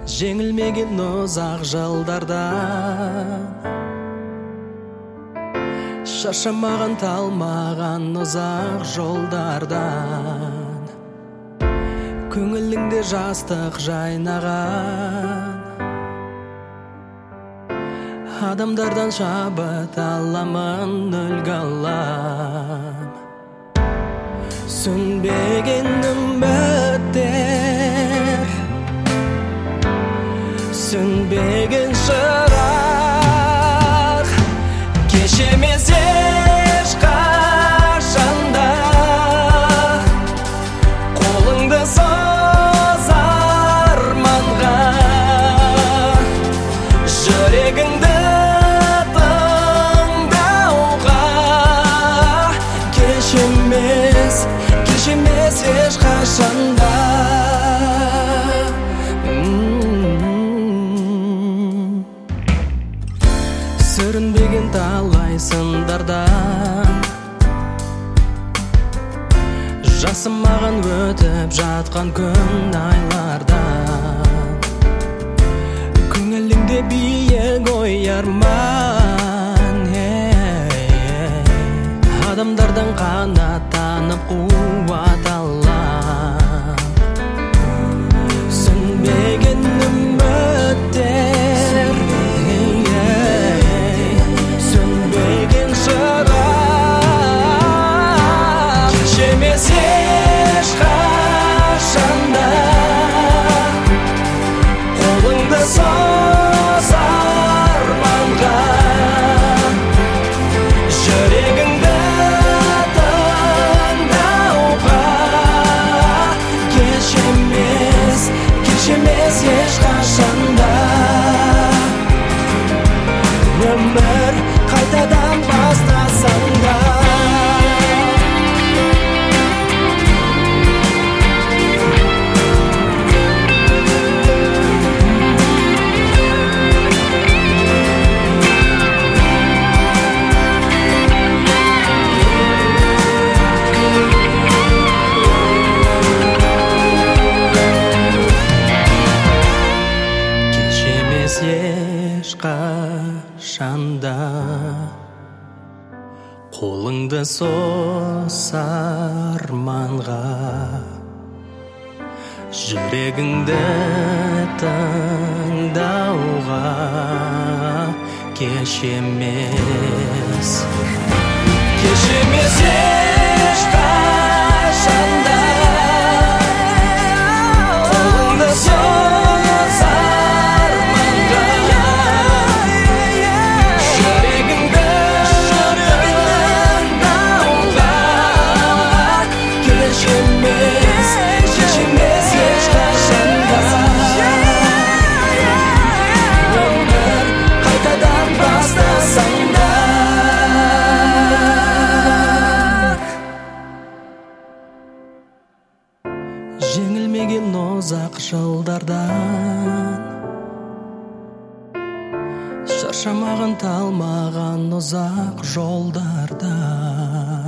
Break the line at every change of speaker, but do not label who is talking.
Жеңілмеген ұзақ жылдардан, шаршамаған талмаған ұзақ жолдардан, көңіліңде жастық жайнаған, адамдардан шабыт аламын, үлгі алам. Сөнбеген үміттер, сөнбеген шырақ, кешемес ешқашанда. Қолыңды соз арманға, жүрегіңді тыңдауға. Кешемес ешқашанда. Сүрінбеген талай сындардан, жасымаған өтіп жатқан күн айлардан, көңіліңде биік ой арман, адамдардан қанаттанып қуат алам. Сөнбеген үміттер, сөнбеген шырақ, кешемес ешқашанда. Қолыңды соз арманға, жүрегіңді тыңдауға. Кешемес ешқашанда. Өмір қайтадан бастасаң да, ешқашанда. Қолыңды соз арманға, жүрегіңді тыңдауға. Кешемес ешқашанда. Қолыңды соз арманға, жүрегіңді тыңдауға. Кешемес ешқашанда. Өмір қайтадан бастасаң да. Жеңілмеген ұзақ жылдардан, шаршамаған талмаған ұзақ жолдардан,